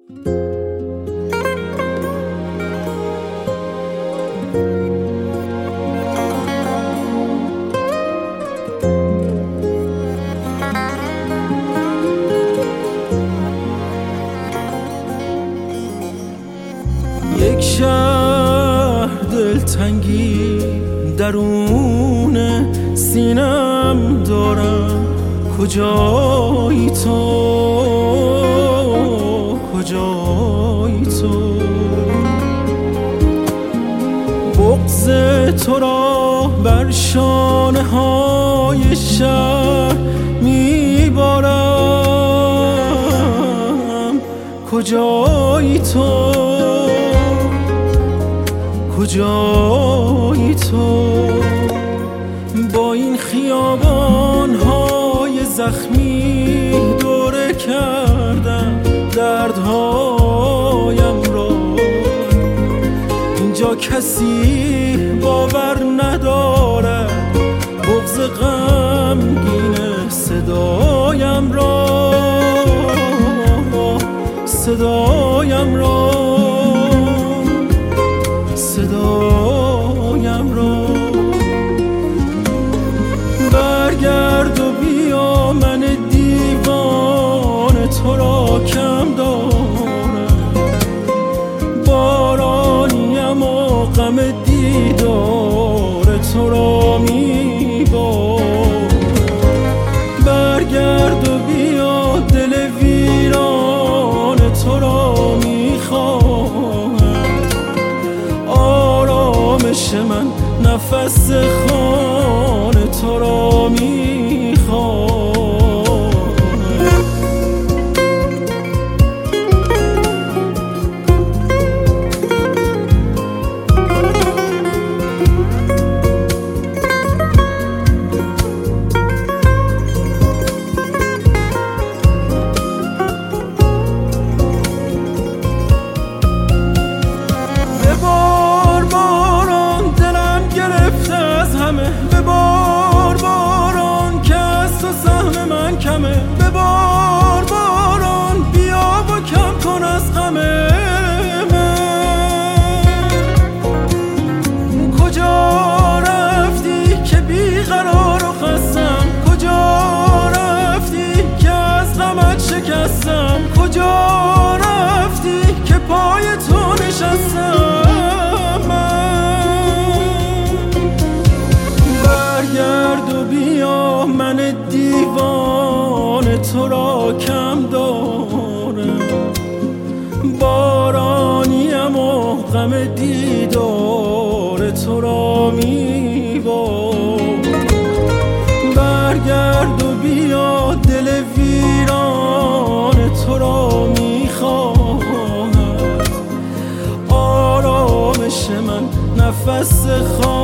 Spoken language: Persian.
یک شهر دلتنگی درون سینم دارم، کجایی تو، کجایی تو؟ بغض تو را بر شانه های شهر میبارم، کجایی تو، کجایی تو؟ با این خیابان‌های زخمی دوره کردم دردهایم را، اینجا کسی باور ندارد بغض غمگین صدایم را، صدایم را، صدایم را. برگرد و بیا، من دیوان تو را کم دارم، بارانیم و غم دیدار تو را میبارم. برگرد و بیا، دل ویران تو را میخواهم، آرامش من نفس خانه تو را میخواهم. ببار باران که از تو سهم من کمه، ببار باران بیا و کم کن از غم من. کجا رفتی که بیقرار و خستم، کجا رفتی که از غمت شکستم، کجا رفتی که پای تو نشستم. برگرد و بیا، من دیوان تو را کم دارم، بارانیم و غم دیدار تو را میبارم. برگرد و بیا، دل ویران تو را میخواهم، آرامش من نفس